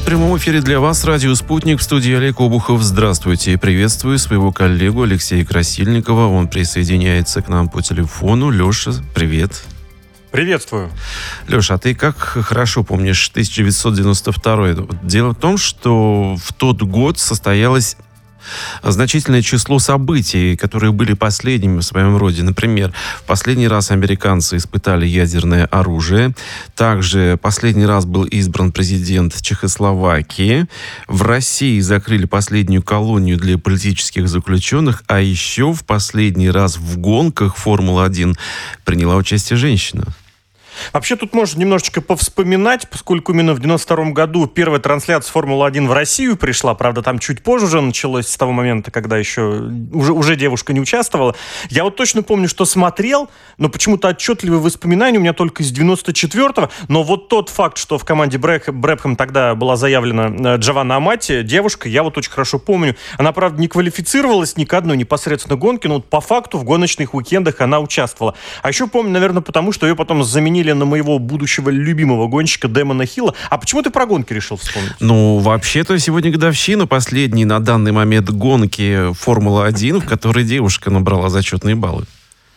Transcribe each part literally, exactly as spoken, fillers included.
В прямом эфире для вас радио «Спутник», в студии Олег Обухов. Здравствуйте и приветствую своего коллегу Алексея Красильникова. Он присоединяется к нам по телефону. Леша, привет. Приветствую. Леша, а ты как хорошо помнишь тысяча девятьсот девяносто второй? Дело в том, что в тот год состоялось значительное число событий, которые были последними в своем роде. Например, в последний раз американцы испытали ядерное оружие. Также последний раз был избран президент Чехословакии. В России закрыли последнюю колонию для политических заключенных. А еще в последний раз в гонках Формулы один приняла участие женщина. Вообще тут можно немножечко повспоминать, поскольку именно в девяносто втором году первая трансляция Формулы один в Россию пришла. Правда, там чуть позже уже началось, с того момента, когда еще уже, уже девушка не участвовала. Я вот точно помню, что смотрел, но почему-то отчетливые воспоминания у меня только из девяносто четвёртого. Но вот тот факт, что в команде Брэк, Брэбхэм тогда была заявлена Джованна Амати, девушка, я вот очень хорошо помню. Она, правда, не квалифицировалась ни к одной непосредственно гонке, но вот по факту в гоночных уикендах она участвовала. А еще помню, наверное, потому что ее потом заменили на моего будущего любимого гонщика Дэмона Хилла. А почему ты про гонки решил вспомнить? Ну, вообще-то сегодня годовщина последней на данный момент гонки Формулы один, в которой девушка набрала зачетные баллы.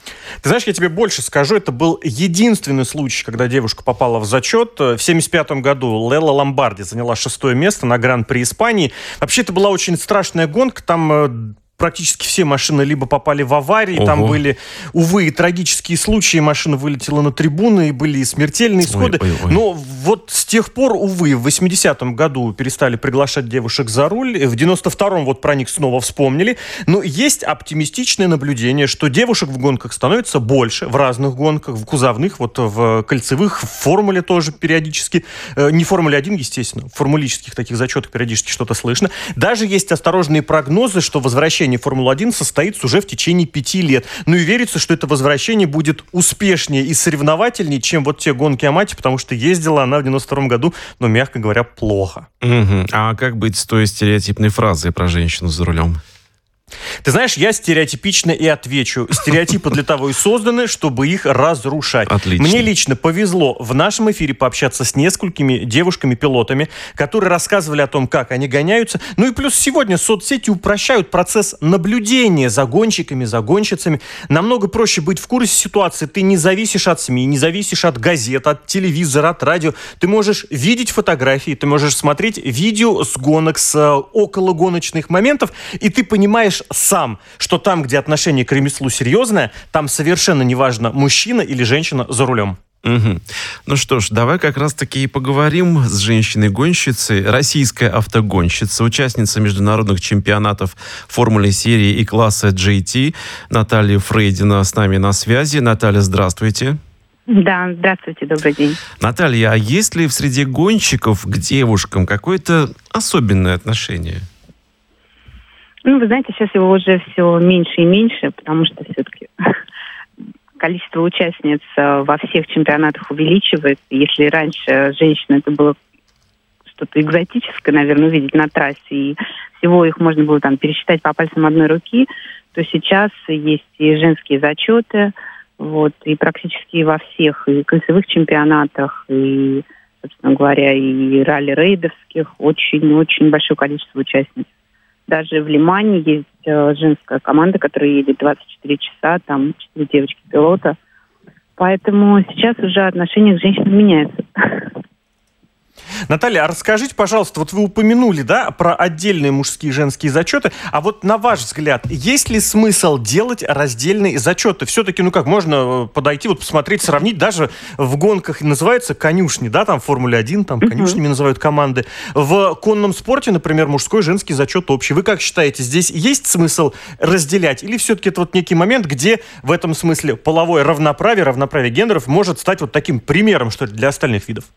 Ты знаешь, я тебе больше скажу, это был единственный случай, когда девушка попала в зачет. В семьдесят пятом году Лелла Ломбарди заняла шестое место на Гран-при Испании. Вообще, это была очень страшная гонка, там практически все машины либо попали в аварии, Ого. Там были, увы, и трагические случаи, машина вылетела на трибуны, и были и смертельные исходы. Ой, ой, ой. Но вот с тех пор, увы, в восьмидесятом году перестали приглашать девушек за руль, в девяносто втором вот про них снова вспомнили. Но есть оптимистичное наблюдение, что девушек в гонках становится больше, в разных гонках, в кузовных, вот в кольцевых, в формуле тоже периодически, не в Формуле один, естественно, в формулических таких зачетах периодически что-то слышно. Даже есть осторожные прогнозы, что возвращение Формулы один состоится уже в течение пяти лет. Ну и верится, что это возвращение будет успешнее и соревновательнее, чем вот те гонки Амати, потому что ездила она в девяносто втором году, но, мягко говоря, плохо. Угу. А как быть с той стереотипной фразой про женщину за рулем? Ты знаешь, я стереотипично и отвечу. Стереотипы для того и созданы, чтобы их разрушать. Отлично. Мне лично повезло в нашем эфире пообщаться с несколькими девушками-пилотами, которые рассказывали о том, как они гоняются. Ну и плюс сегодня соцсети упрощают процесс наблюдения за гонщиками, за гонщицами. Намного проще быть в курсе ситуации. Ты не зависишь от СМИ, не зависишь от газет, от телевизора, от радио. Ты можешь видеть фотографии, ты можешь смотреть видео с гонок, с окологоночных моментов, и ты понимаешь сам, что там, где отношение к ремеслу серьезное, там совершенно неважно, мужчина или женщина за рулем. Угу. Ну что ж, давай как раз-таки и поговорим с женщиной-гонщицей, российская автогонщица, участница международных чемпионатов Формулы серии и класса джей ти Наталья Фрейдина с нами на связи. Наталья, здравствуйте. Да, здравствуйте, добрый день. Наталья, а есть ли в среде гонщиков к девушкам какое-то особенное отношение? Ну, вы знаете, сейчас его уже все меньше и меньше, потому что все-таки количество участниц во всех чемпионатах увеличивается. Если раньше женщина это было что-то экзотическое, наверное, увидеть на трассе, и всего их можно было там пересчитать по пальцам одной руки, то сейчас есть и женские зачеты, вот, и практически во всех и кольцевых чемпионатах, и, собственно говоря, и ралли-рейдовских очень-очень большое количество участниц. Даже в Лимане есть э, женская команда, которая едет двадцать четыре часа, там четыре девочки-пилота. Поэтому сейчас уже отношение к женщинам меняется. Наталья, а расскажите, пожалуйста, вот вы упомянули, да, про отдельные мужские и женские зачеты, а вот на ваш взгляд, есть ли смысл делать раздельные зачеты? Все-таки, ну как, можно подойти, вот посмотреть, сравнить, даже в гонках называются конюшни, да, там в Формуле один, там конюшнями uh-huh. называют команды. В конном спорте, например, мужской и женский зачет общий. Вы как считаете, здесь есть смысл разделять? Или все-таки это вот некий момент, где в этом смысле половое равноправие, равноправие гендеров может стать вот таким примером, что ли, для остальных видов?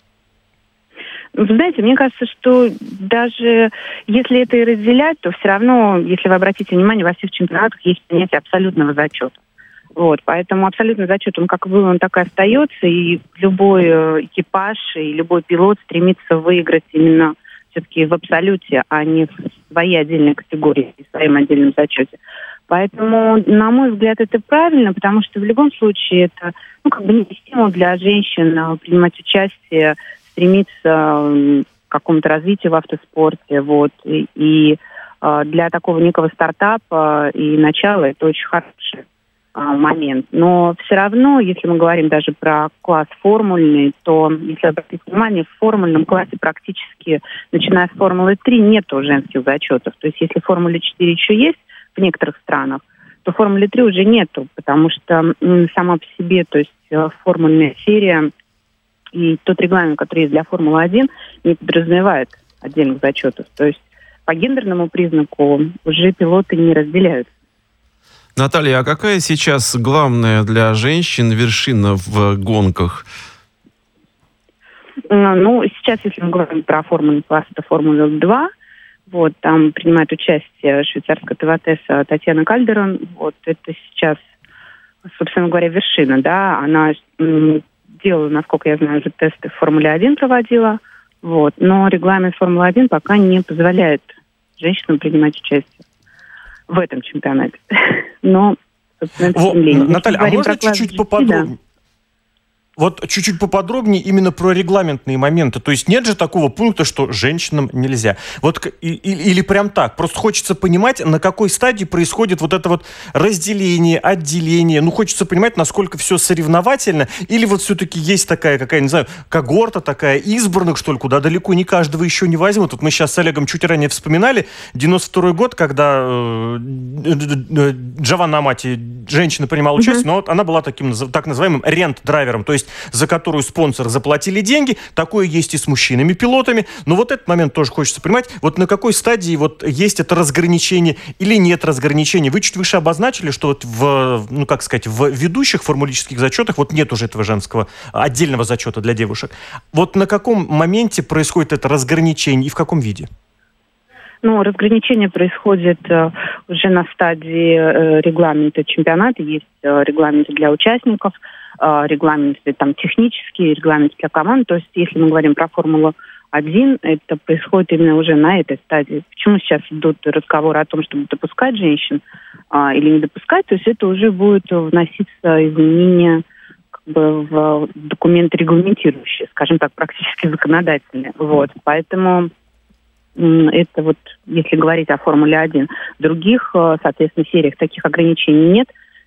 Вы знаете, мне кажется, что даже если это и разделять, то все равно, если вы обратите внимание, во всех чемпионатах есть понятие абсолютного зачета. Вот, поэтому абсолютный зачет, он как был, он так и остается, и любой экипаж, и любой пилот стремится выиграть именно все-таки в абсолюте, а не в своей отдельной категории, в своем отдельном зачете. Поэтому, на мой взгляд, это правильно, потому что в любом случае это, ну, как бы не стимул для женщин принимать участие, стремиться какому-то развитию в автоспорте. Вот. И, и э, для такого некого стартапа и начала это очень хороший э, момент. Но все равно, если мы говорим даже про класс формульный, то, если обратить внимание, в формульном классе практически, начиная с Формулы три, нету женских зачетов. То есть если в Формуле четыре еще есть в некоторых странах, то в Формуле три уже нету, потому что м, сама по себе, то есть э, формульная серия и тот регламент, который есть для Формулы один, не подразумевает отдельных зачетов. То есть по гендерному признаку уже пилоты не разделяются. Наталья, а какая сейчас главная для женщин вершина в гонках? Ну, сейчас, если мы говорим про формульный класс, это Формула два. Вот, там принимает участие швейцарская пилотесса Татьяна Кальдерон. Вот, это сейчас, собственно говоря, вершина, да. Она м, делала, насколько я знаю, уже тесты в Формуле один проводила. Вот, но регламент Формулы один пока не позволяет женщинам принимать участие в этом чемпионате. Но, собственно, это вот, Наталья, а можно чуть-чуть поподробнее? Да. Вот чуть-чуть поподробнее именно про регламентные моменты. То есть нет же такого пункта, что женщинам нельзя. Вот и, и, или прям так. Просто хочется понимать, на какой стадии происходит вот это вот разделение, отделение. Ну, хочется понимать, насколько все соревновательно. Или вот все-таки есть такая, какая, не знаю, когорта такая избранных, что ли, куда далеко не каждого еще не возьмут. Вот мы сейчас с Олегом чуть ранее вспоминали девяносто второй год, когда э, Джованна Амати, женщина, принимала участие, mm-hmm. но вот она была таким так называемым рент-драйвером. То есть за которую спонсоры заплатили деньги. Такое есть и с мужчинами-пилотами. Но вот этот момент тоже хочется понимать. Вот на какой стадии вот есть это разграничение или нет разграничения? Вы чуть выше обозначили, что вот в, ну как сказать, в ведущих формулических зачетах вот нет уже этого женского отдельного зачета для девушек. Вот на каком моменте происходит это разграничение и в каком виде? Ну, разграничение происходит э, уже на стадии э, регламента чемпионата. Есть э, регламенты для участников, э, регламенты там технические, регламенты для команд. То есть, если мы говорим про Формулу один, это происходит именно уже на этой стадии. Почему сейчас идут разговоры о том, чтобы допускать женщин э, или не допускать? То есть это уже будет вноситься изменения как бы в документы регламентирующие, скажем так, практически законодательные. Вот, поэтому это вот, если говорить о Формуле один. В других, соответственно, сериях таких ограничений нет,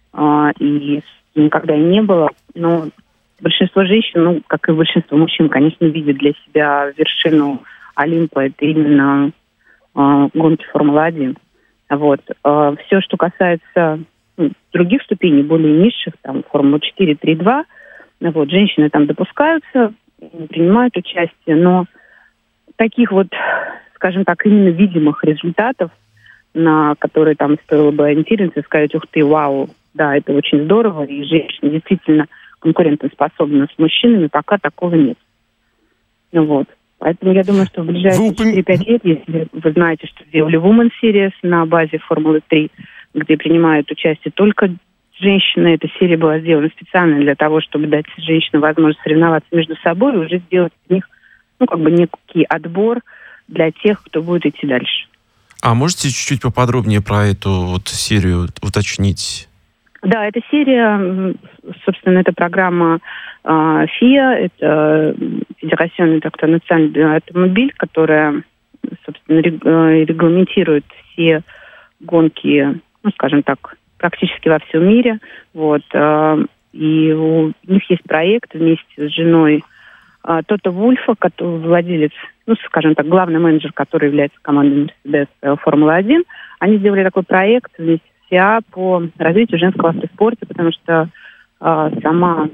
и никогда и не было. Но большинство женщин, ну, как и большинство мужчин, конечно, видят для себя вершину Олимпа. Это именно гонки Формулы один. Вот. Все, что касается ну, других ступеней, более низших, там, Формула четыре, три, два, вот, женщины там допускаются, принимают участие, но таких вот, скажем так, именно видимых результатов, на которые там стоило бы ориентироваться и сказать, ух ты, вау, да, это очень здорово, и женщины действительно конкурентоспособны с мужчинами, пока такого нет. Ну вот. Поэтому я думаю, что в ближайшие четыре-пять лет, если вы знаете, что сделали Women's Series на базе Формулы три, где принимают участие только женщины, эта серия была сделана специально для того, чтобы дать женщинам возможность соревноваться между собой и уже сделать из них, ну, как бы некий отбор для тех, кто будет идти дальше. А можете чуть-чуть поподробнее про эту вот серию уточнить? Да, эта серия, собственно, это программа э, ФИА, это Федерация национальный автомобиль, которая, собственно, регламентирует все гонки, ну, скажем так, практически во всем мире. Вот. И у них есть проект вместе с женой Тото Вульфа, который владелец, ну, скажем так, главный менеджер, который является командой Mercedes Формула один. Они сделали такой проект вместе с ФИА по развитию женского автоспорта, потому что э, сама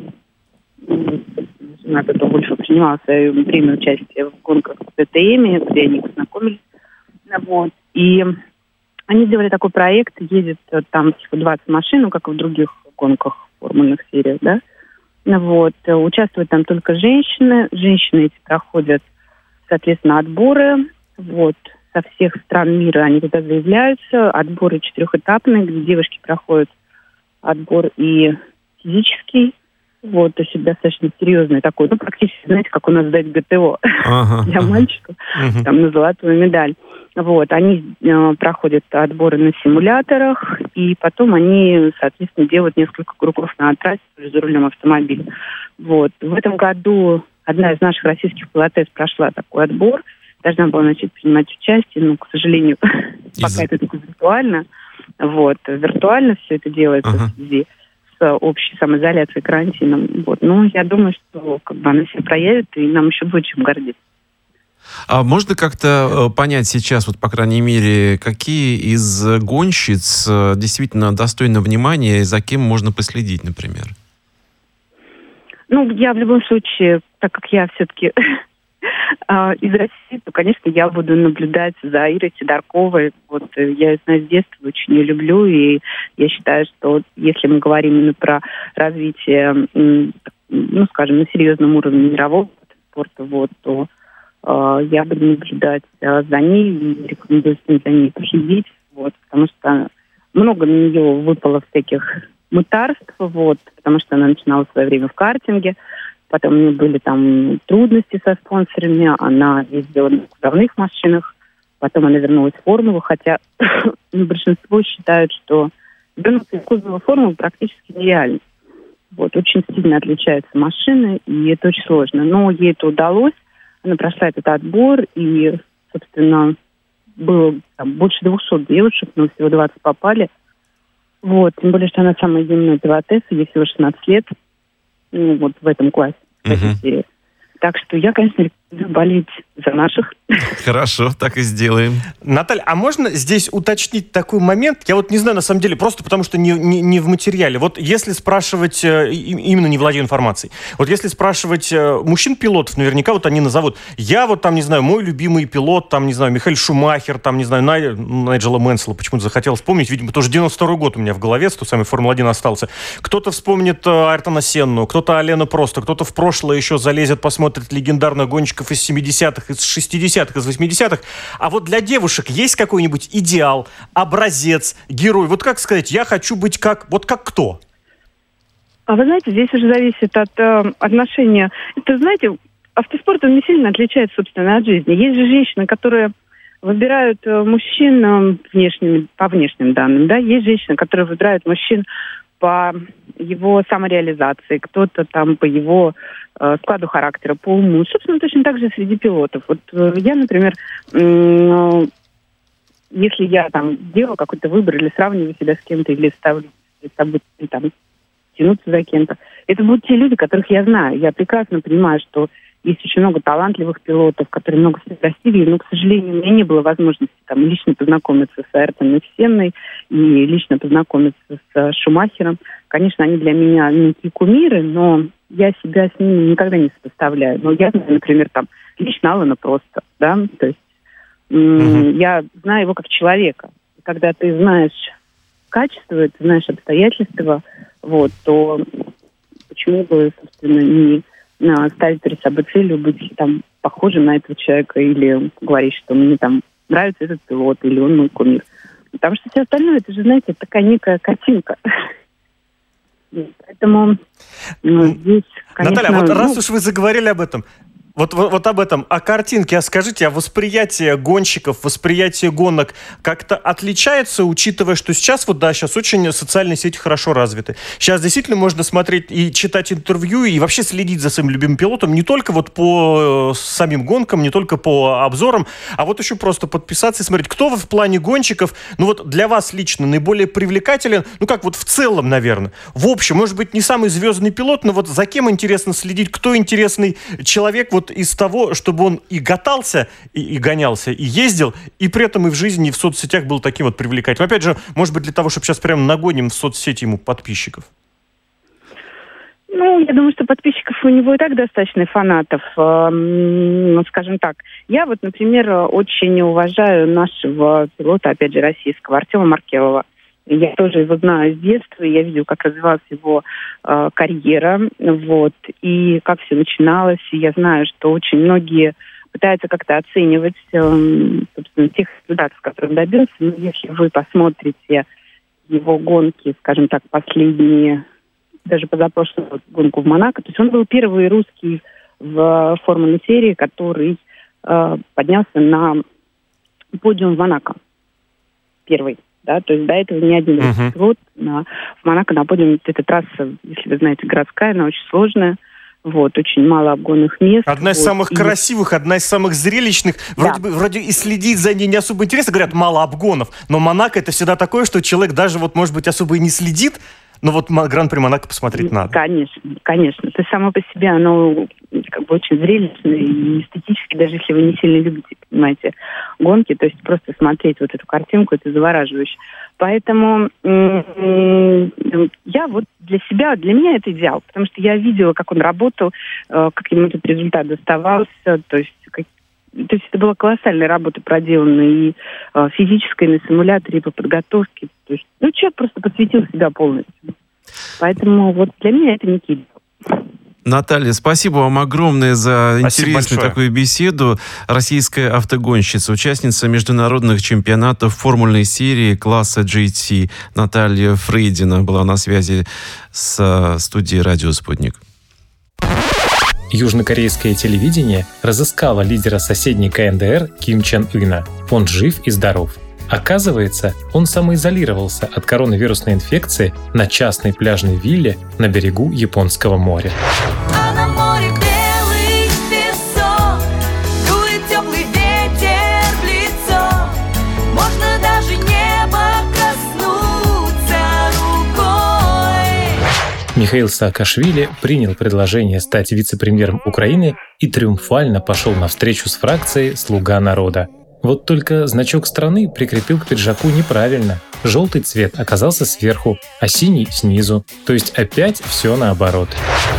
жена Тото Вульфа принимала свое время участие в гонках в ТТМ, где они познакомились. Вот. И они сделали такой проект, ездит там двадцать машин, ну, как и в других гонках формульных сериях, да. Вот. Участвуют там только женщины. Женщины эти проходят, соответственно, отборы. Вот. Со всех стран мира они туда заявляются. Отборы четырехэтапные, где девушки проходят отбор и физический. Вот, то есть это достаточно серьезный такой, ну, практически, знаете, как у нас сдать ГТО ага, для мальчиков, ага. там, на золотую медаль. Вот, они э, проходят отборы на симуляторах, и потом они, соответственно, делают несколько кругов на трассе за рулем автомобиля. Вот. В этом году одна из наших российских пилотесс прошла такой отбор, должна была начать принимать участие, но, к сожалению, пока это только виртуально. Вот. Виртуально все это делается в связи с общей самоизоляцией, карантином. Вот. Но я думаю, что как бы она себя проявит, и нам еще будет чем гордиться. А можно как-то понять сейчас, вот по крайней мере, какие из гонщиц действительно достойны внимания и за кем можно последить, например? Ну, я в любом случае, так как я все-таки из России, то, конечно, я буду наблюдать за Ирой Сидорковой. Вот я ее знаю с детства, очень ее люблю, и я считаю, что если мы говорим именно про развитие, ну, скажем, на серьезном уровне мирового спорта, вот, то э, я буду наблюдать э, за ней и рекомендую всем за ней последить, вот, потому что много на нее выпало всяких мытарств, вот, потому что она начинала в свое время в картинге, потом у нее были там трудности со спонсорами, она ездила на кузовных машинах, потом она вернулась в формулу, хотя большинство считают, что вернуться из кузова в формулу практически нереально. Вот, очень сильно отличаются машины, и это очень сложно. Но ей это удалось, она прошла этот отбор, и, собственно, было там больше двухсот девушек, но всего двадцать попали. Вот, тем более, что она самая юная пилотесса, ей всего шестнадцать лет, ну, вот в этом классе, в этой серии. Так что я, конечно, рекомендую болеть за наших. Хорошо, так и сделаем. Наталья, а можно здесь уточнить такой момент? Я вот не знаю, на самом деле, просто потому что не, не, не в материале. Вот если спрашивать, именно не владею информацией, вот если спрашивать мужчин-пилотов, наверняка вот они назовут, я вот там, не знаю, мой любимый пилот, там, не знаю, Михаэль Шумахер, там, не знаю, Най... Найджела Мэнсела, почему-то захотел вспомнить, видимо, тоже девяносто второй год у меня в голове, с той самой Формулы один остался. Кто-то вспомнит Айртона Сенну, кто-то Алену Просто, кто-то в прошлое еще залезет, посмотрит легендарных гонщиков из семидесятых, из шестидесятых, из восьмидесятых. А вот для девушек есть какой-нибудь идеал, образец, герой? Вот как сказать, я хочу быть как... Вот как кто? А вы знаете, здесь уже зависит от э, отношения. Это, знаете, автоспорт, он не сильно отличается, собственно, от жизни. Есть же женщины, которые выбирают э, мужчин э, внешними, по внешним данным, да? Есть женщины, которые выбирают мужчин по его самореализации, кто-то там по его э, складу характера, по уму. Собственно, точно так же среди пилотов. Вот э, я, например, э, если я там делаю какой-то выбор или сравниваю себя с кем-то, или ставлю собой, там, тянуться за кем-то, это будут те люди, которых я знаю. Я прекрасно понимаю, что есть очень много талантливых пилотов, которые много всего достигли, но, к сожалению, у меня не было возможности там лично познакомиться с Айртоном Сенной и лично познакомиться с Шумахером. Конечно, они для меня некие кумиры, но я себя с ними никогда не сопоставляю. Но я знаю, например, там, лично Алана Просто, да, то есть mm-hmm. я знаю его как человека. Когда ты знаешь качество, ты знаешь обстоятельства, вот, то почему бы, собственно, не ставить перед собой целью быть там похожим на этого человека или говорить, что мне там нравится этот пилот или он мой кумир. Потому что все остальное, это же, знаете, такая некая картинка. Поэтому ну, здесь, конечно... Наталья, вот ну... раз уж вы заговорили об этом, Вот, вот, вот об этом, о картинке, а скажите, а восприятие гонщиков, восприятие гонок как-то отличается, учитывая, что сейчас, вот да, сейчас очень социальные сети хорошо развиты. Сейчас действительно можно смотреть и читать интервью, и вообще следить за своим любимым пилотом не только вот по самим гонкам, не только по обзорам, а вот еще просто подписаться и смотреть, кто в плане гонщиков, ну вот для вас лично наиболее привлекателен, ну как вот в целом, наверное. В общем, может быть, не самый звездный пилот, но вот за кем интересно следить, кто интересный человек, вот из того, чтобы он и катался, и, и гонялся, и ездил, и при этом и в жизни, и в соцсетях был таким вот привлекательным. Опять же, может быть, для того, чтобы сейчас прям нагоним в соцсети ему подписчиков. Ну, я думаю, что подписчиков у него и так достаточно, фанатов. Ну, скажем так, я вот, например, очень уважаю нашего пилота, опять же, российского, Артема Маркелова. Я тоже его знаю с детства, я видела, как развивалась его э, карьера, вот, и как все начиналось. И я знаю, что очень многие пытаются как-то оценивать, э, собственно, тех результатов, которые он добился. Но если вы посмотрите его гонки, скажем так, последние, даже позапрошлую гонку в Монако, то есть он был первый русский в формульной серии, который э, поднялся на подиум в Монако. Первый. Да, то есть до этого ни один uh-huh. пилот на, в Монако на подиуме. Эта трасса, если вы знаете, городская, она очень сложная. Вот, очень мало обгонных мест. Одна из вот, самых и... красивых, одна из самых зрелищных. Вроде да. бы, вроде и следить за ней не особо интересно, говорят, мало обгонов. Но Монако это всегда такое, что человек даже, вот, может быть, особо и не следит, но вот Гран-при Монако посмотреть надо. Конечно, конечно. То само по себе оно как бы очень зрелищное и эстетически, даже если вы не сильно любите, понимаете, гонки, то есть просто смотреть вот эту картинку, это завораживающе. Поэтому м-м, я вот для себя, для меня это идеал, потому что я видела, как он работал, э, как ему этот результат доставался, то есть как, то есть это была колоссальная работа проделана и э, физическая, и на симуляторе, и по подготовке. То есть, ну, человек просто посвятил себя полностью. Поэтому вот для меня это некий идеал. Наталья, спасибо вам огромное за спасибо интересную большое. такую беседу. Российская автогонщица, участница международных чемпионатов формульной серии класса джи ти Наталья Фрейдина была на связи с студией «Радио Спутник». Южнокорейское телевидение разыскало лидера соседней ка эн дэ эр Ким Чен Ына. Он жив и здоров. Оказывается, он самоизолировался от коронавирусной инфекции на частной пляжной вилле на берегу Японского моря. А на море белый песок, дует теплый ветер в лицо, можно даже небо коснуться рукой. Михаил Саакашвили принял предложение стать вице-премьером Украины и триумфально пошел на встречу с фракцией «Слуга народа». Вот только значок страны прикрепил к пиджаку неправильно. Желтый цвет оказался сверху, а синий — снизу. То есть опять все наоборот.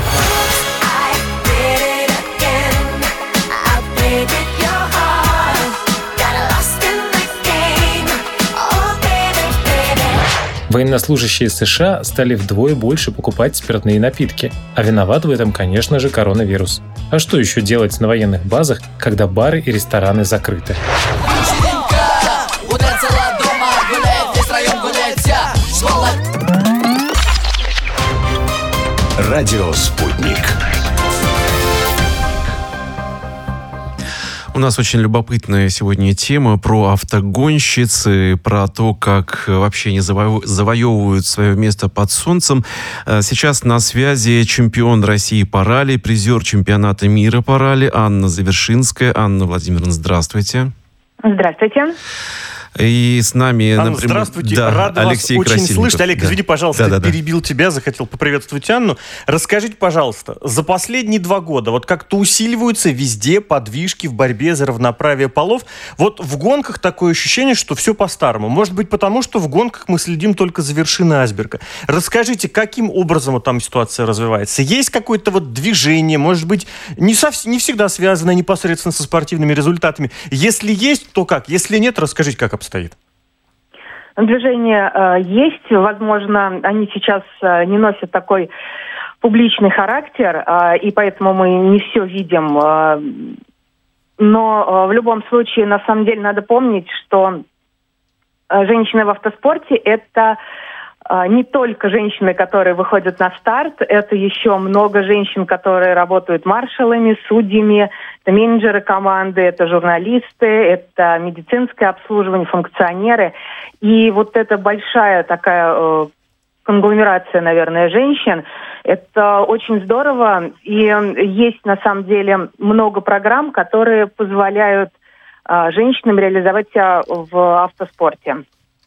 Военнослужащие США стали вдвое больше покупать спиртные напитки. А виноват в этом, конечно же, коронавирус. А что еще делать на военных базах, когда бары и рестораны закрыты? Радио «Спутник». У нас очень любопытная сегодня тема про автогонщицы, про то, как вообще они заво- завоевывают свое место под солнцем. Сейчас на связи чемпион России по ралли, призер чемпионата мира по ралли Анна Завершинская. Анна Владимировна, здравствуйте. Здравствуйте. И с нами... Анна, например, здравствуйте. да, Рад Алексей вас очень Красильников. слышать. Олег, да. извини, пожалуйста, да, да, перебил да. тебя, захотел поприветствовать Анну. Расскажите, пожалуйста, за последние два года вот как-то усиливаются везде подвижки в борьбе за равноправие полов. Вот в гонках такое ощущение, что все по-старому. Может быть, потому что в гонках мы следим только за вершиной айсберга. Расскажите, каким образом вот там ситуация развивается? Есть какое-то вот движение, может быть, не, совсем, не всегда связанное непосредственно со спортивными результатами? Если есть, то как? Если нет, расскажите, как обстоит. Движения э, есть, возможно, они сейчас э, не носят такой публичный характер, э, и поэтому мы не все видим. Э, но э, в любом случае, на самом деле, надо помнить, что э, женщины в автоспорте – это э, не только женщины, которые выходят на старт, это еще много женщин, которые работают маршалами, судьями, это менеджеры команды, это журналисты, это медицинское обслуживание, функционеры. И вот эта большая такая э, конгломерация, наверное, женщин, это очень здорово. И есть, на самом деле, много программ, которые позволяют э, женщинам реализовать себя в автоспорте.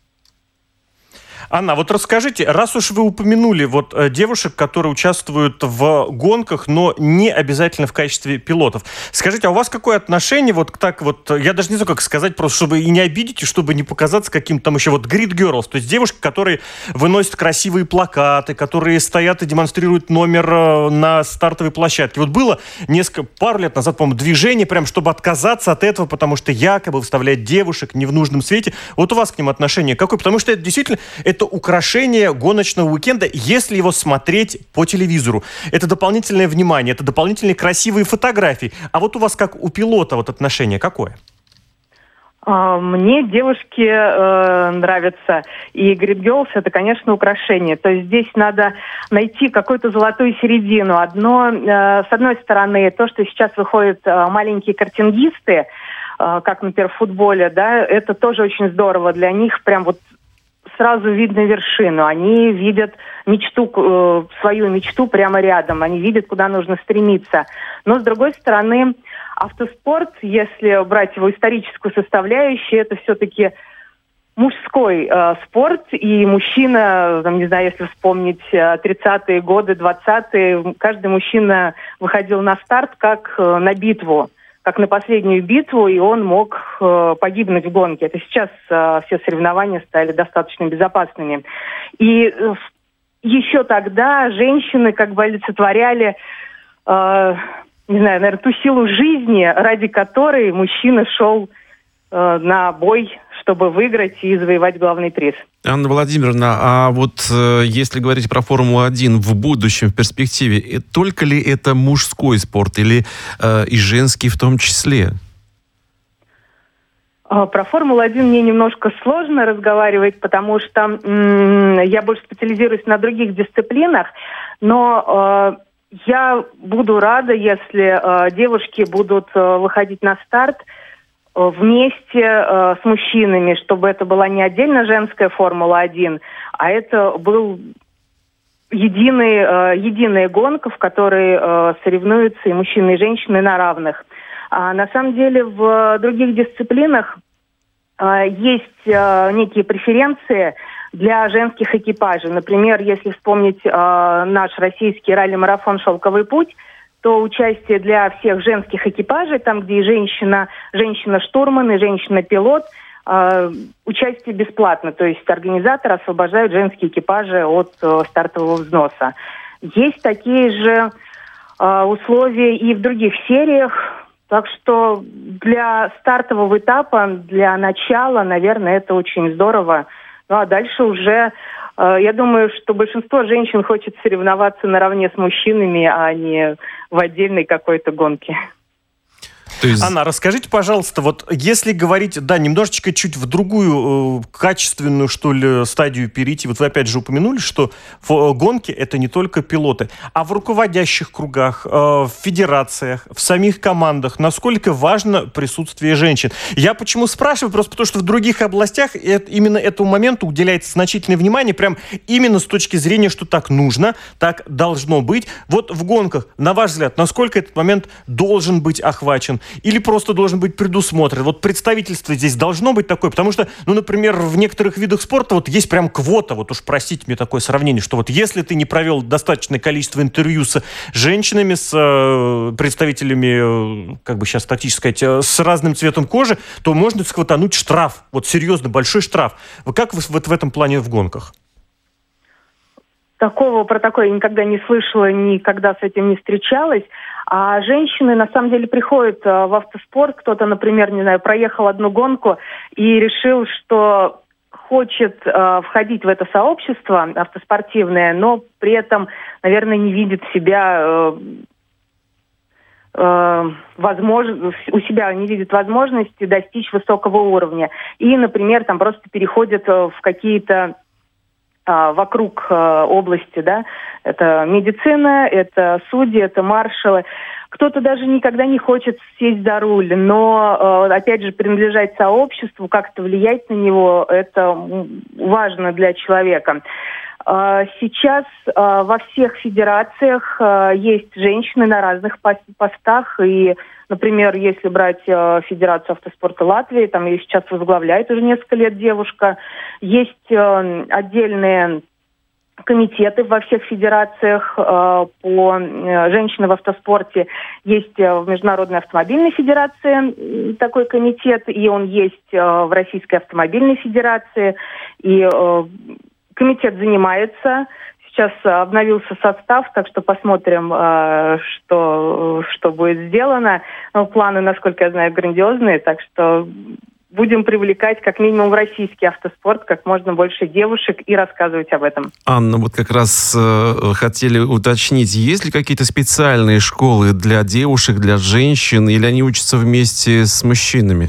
Анна, вот расскажите, раз уж вы упомянули вот э, девушек, которые участвуют в гонках, но не обязательно в качестве пилотов, скажите, а у вас какое отношение вот так вот, я даже не знаю, как сказать, просто чтобы и не обидеть, и чтобы не показаться каким-то там еще вот grid girls, то есть девушки, которые выносят красивые плакаты, которые стоят и демонстрируют номер э, на стартовой площадке. Вот было несколько, пару лет назад, по-моему, движение, прям чтобы отказаться от этого, потому что якобы выставляют девушек не в нужном свете. Вот у вас к ним отношение какое? Потому что это действительно... Это украшение гоночного уикенда, если его смотреть по телевизору. Это дополнительное внимание, это дополнительные красивые фотографии. А вот у вас, как у пилота, вот отношение какое? Мне девушки э, нравятся. И Grid Girls — это, конечно, украшение. То есть здесь надо найти какую-то золотую середину. Одно, э, с одной стороны, то, что сейчас выходят э, маленькие картингисты, э, как, например, в футболе, да, это тоже очень здорово. Для них прям вот сразу видно вершину. Они видят мечту, э, свою мечту прямо рядом. Они видят, куда нужно стремиться. Но, с другой стороны, автоспорт, если брать его историческую составляющую, это все-таки мужской э, спорт. И мужчина, там, не знаю, если вспомнить э, тридцатые годы, двадцатые, каждый мужчина выходил на старт как э, на битву. Как на последнюю битву, и он мог э, погибнуть в гонке. Это сейчас э, все соревнования стали достаточно безопасными. И э, еще тогда женщины как бы олицетворяли, э, не знаю, наверное, ту силу жизни, ради которой мужчина шел э, на бой, чтобы выиграть и завоевать главный приз. Анна Владимировна, а вот э, если говорить про Формулу-один в будущем, в перспективе, э, только ли это мужской спорт или э, и женский в том числе? Про Формулу-один мне немножко сложно разговаривать, потому что м- я больше специализируюсь на других дисциплинах, но э, я буду рада, если э, девушки будут э, выходить на старт вместе э, с мужчинами, чтобы это была не отдельно женская Формула-один, а это был единый, э, единая гонка, в которой э, соревнуются и мужчины, и женщины на равных. А на самом деле в других дисциплинах э, есть э, некие преференции для женских экипажей. Например, если вспомнить э, наш российский ралли-марафон «Шелковый путь», то участие для всех женских экипажей, там, где и женщина, женщина-штурман, и женщина-пилот, э, участие бесплатно. То есть организаторы освобождают женские экипажи от э, стартового взноса. Есть такие же э, условия и в других сериях. Так что для стартового этапа, для начала, наверное, это очень здорово. Ну а дальше уже... Я думаю, что большинство женщин хочет соревноваться наравне с мужчинами, а не в отдельной какой-то гонке. То есть... Анна, расскажите, пожалуйста, вот если говорить, да, немножечко чуть в другую э, качественную, что ли, стадию перейти, вот вы опять же упомянули, что в э, гонке это не только пилоты, а в руководящих кругах, э, в федерациях, в самих командах, насколько важно присутствие женщин. Я почему спрашиваю? Просто потому, что в других областях это, именно этому моменту уделяется значительное внимание, прям именно с точки зрения, что так нужно, так должно быть. Вот в гонках, на ваш взгляд, насколько этот момент должен быть охвачен? Или просто должен быть предусмотрен? Вот представительство здесь должно быть такое, потому что, ну, например, в некоторых видах спорта вот есть прям квота, вот уж простите мне такое сравнение, что вот если ты не провел достаточное количество интервью с женщинами, с э, представителями, э, как бы сейчас тактически сказать, э, с разным цветом кожи, то можно схватануть штраф, вот серьезно, большой штраф. Вы как вы вот в этом плане в гонках? Такого, про такое я никогда не слышала, никогда с этим не встречалась. А женщины, на самом деле, приходят э, в автоспорт. Кто-то, например, не знаю, проехал одну гонку и решил, что хочет э, входить в это сообщество автоспортивное, но при этом, наверное, не видит себя... Э, э, возможно, у себя не видит возможности достичь высокого уровня. И, например, там просто переходят в какие-то вокруг э, области, да, это медицина, это судьи, это маршалы. Кто-то даже никогда не хочет сесть за руль, но, э, опять же, принадлежать сообществу, как-то влиять на него, это важно для человека. Э, сейчас э, во всех федерациях э, есть женщины на разных постах, и, например, если брать э, Федерацию автоспорта Латвии, там ее сейчас возглавляет уже несколько лет девушка, есть э, отдельные комитеты во всех федерациях э, по э, женщинам в автоспорте. Есть э, в Международной автомобильной федерации э, такой комитет, и он есть э, в Российской автомобильной федерации, и э, комитет занимается. Сейчас обновился состав, так что посмотрим, что, что будет сделано. Но планы, насколько я знаю, грандиозные, так что будем привлекать как минимум в российский автоспорт как можно больше девушек и рассказывать об этом. Анна, вот как раз э, хотели уточнить, есть ли какие-то специальные школы для девушек, для женщин, или они учатся вместе с мужчинами?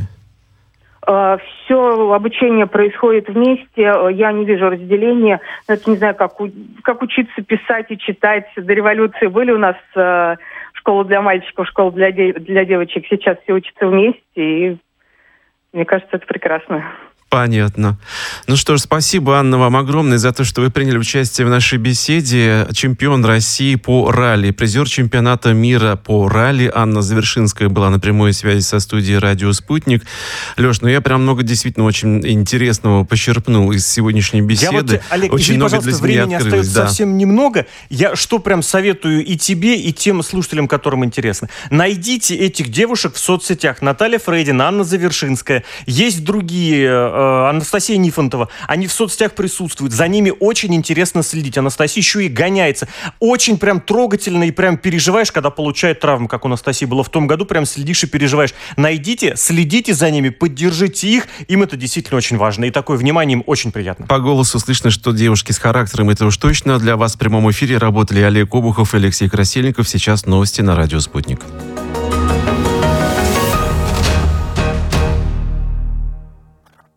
Все обучение происходит вместе, я не вижу разделения. Это не знаю, как, у, как учиться писать и читать. До революции были у нас э, школы для мальчиков, школы для, де, для девочек. Сейчас все учатся вместе, и мне кажется, это прекрасно. Понятно. Ну что ж, спасибо, Анна, вам огромное за то, что вы приняли участие в нашей беседе. Чемпион России по ралли, призер чемпионата мира по ралли Анна Завершинская была на прямой связи со студией «Радио Спутник». Леш, ну я прям много действительно очень интересного почерпнул из сегодняшней беседы. Я вот, Олег, очень извини, много пожалуйста, для меня времени открылось. остается Да. совсем немного. Я что прям советую и тебе, и тем слушателям, которым интересно. Найдите этих девушек в соцсетях. Наталья Фрейдина, Анна Завершинская. Есть другие, э, Анастасия Нифонтова. Они в соцсетях присутствуют. За ними очень интересно следить. Анастасия еще и гоняется. Очень прям трогательно и прям переживаешь, когда получает травму, как у Анастасии было в том году. Прям следишь и переживаешь. Найдите, следите за ними, поддержите их. Им это действительно очень важно. И такое внимание им очень приятно. По голосу слышно, что девушки с характером, это уж точно. Для вас в прямом эфире работали Олег Обухов и Алексей Красильников. Сейчас новости на «Радио Спутник».